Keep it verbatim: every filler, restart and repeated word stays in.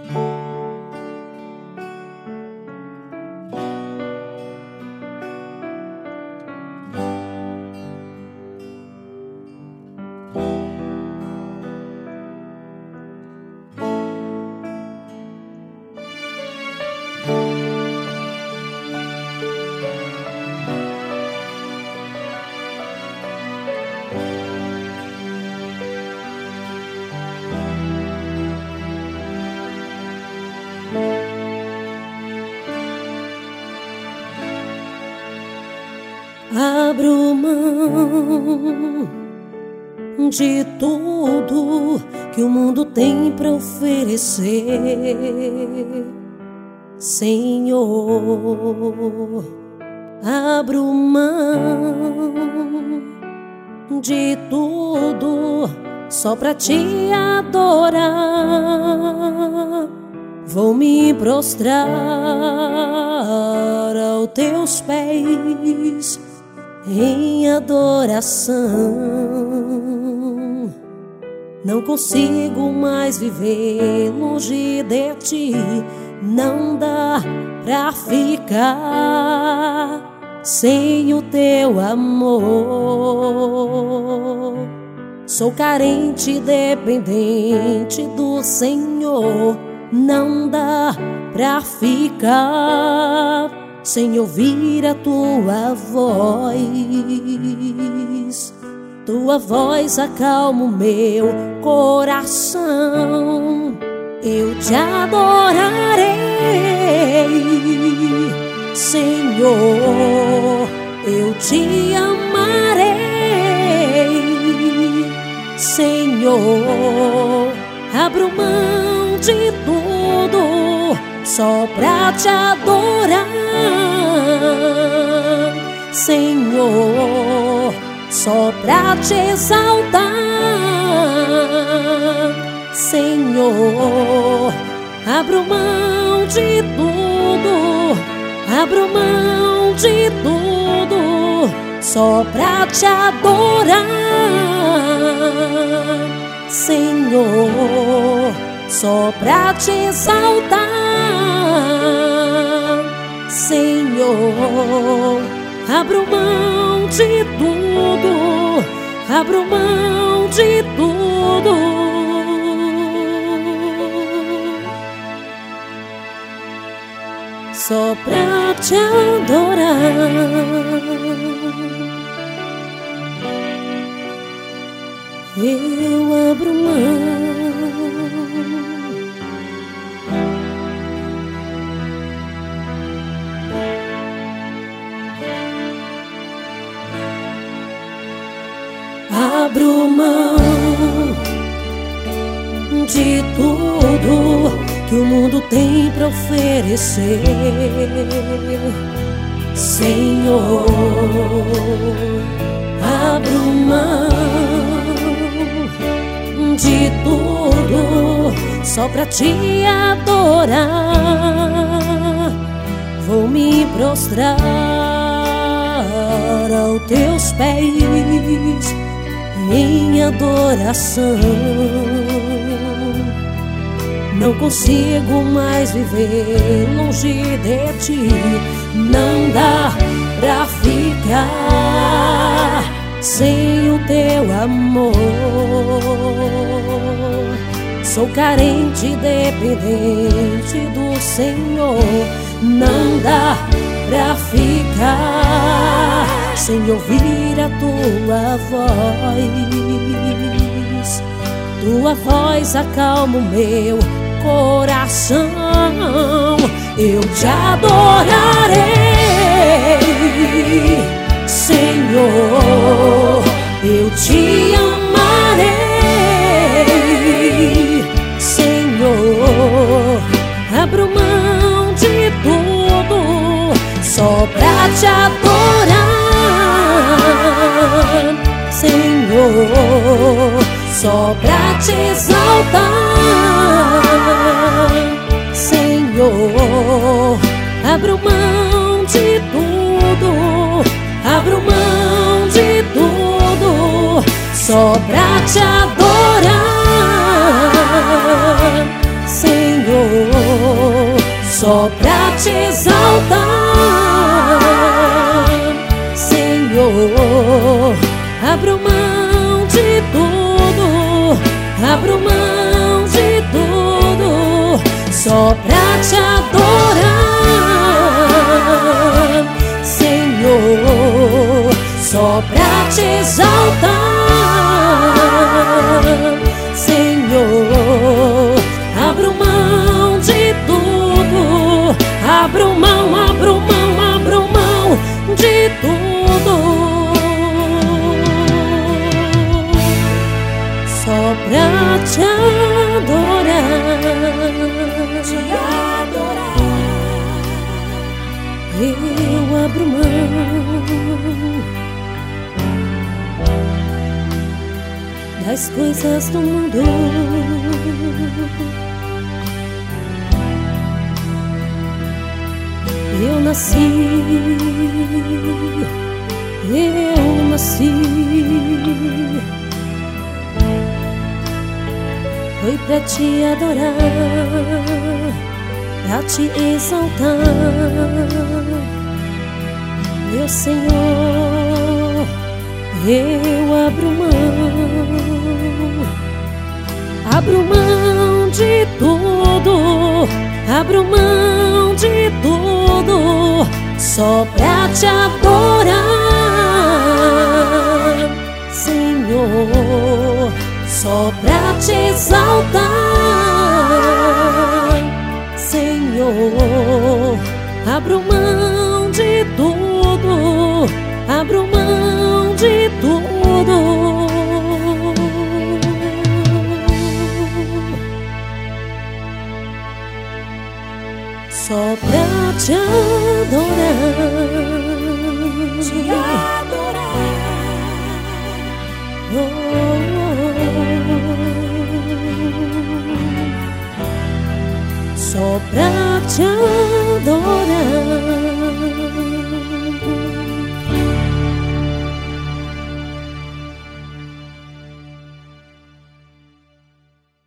Abro mão de tudo que o mundo tem para oferecer, Senhor. Abro mão de tudo só para te adorar. Vou me prostrar aos teus pés em adoração. Não consigo mais viver longe de ti. Não dá pra ficar sem o teu amor. Sou carente, dependente do Senhor. Não dá pra ficar sem ouvir a tua voz. Tua voz acalma o meu coração. Eu te adorarei, Senhor. Eu te amarei, Senhor. Abro mão de tudo só pra te adorar, Senhor. Só pra te exaltar, Senhor. Abro mão de tudo, abro mão de tudo só pra te adorar, Senhor. Só pra te exaltar, Senhor. Abro mão de tudo, abro mão de tudo só pra te adorar. Eu abro mão. Abro mão de tudo que o mundo tem pra oferecer, Senhor. Abro mão de tudo só pra te adorar. Vou me prostrar aos teus pés em adoração. Não consigo mais viver longe de ti. Não dá pra ficar sem o teu amor. Sou carente, dependente do Senhor. Não dá pra ficar sem ouvir a tua voz. Tua voz acalma o meu coração. Eu te adorarei, Senhor. Eu te amarei, Senhor. Abro mão de tudo só pra te adorar, Senhor. Só pra te exaltar, Senhor. Abro mão de tudo, abro mão de tudo só pra te adorar, Senhor. só pra te exaltar. Senhor, abro mão de tudo, abro mão de tudo, só pra te adorar. Senhor, só pra te exaltar. Senhor, abro mão de tudo, abro mão, abro mão, abro mão de tudo, só pra te adorar, te adorar. Eu abro mão das coisas do mundo, eu nasci, eu nasci, foi pra te adorar, pra te exaltar, meu Senhor. Eu abro mão, abro mão de tudo, abro mão de tudo, só pra te adorar, Senhor, só pra te exaltar, Senhor. Abro mão de tudo, abro mão de tudo, só pra te adorar, te adorar. Oh, oh, oh. Só pra te adorar.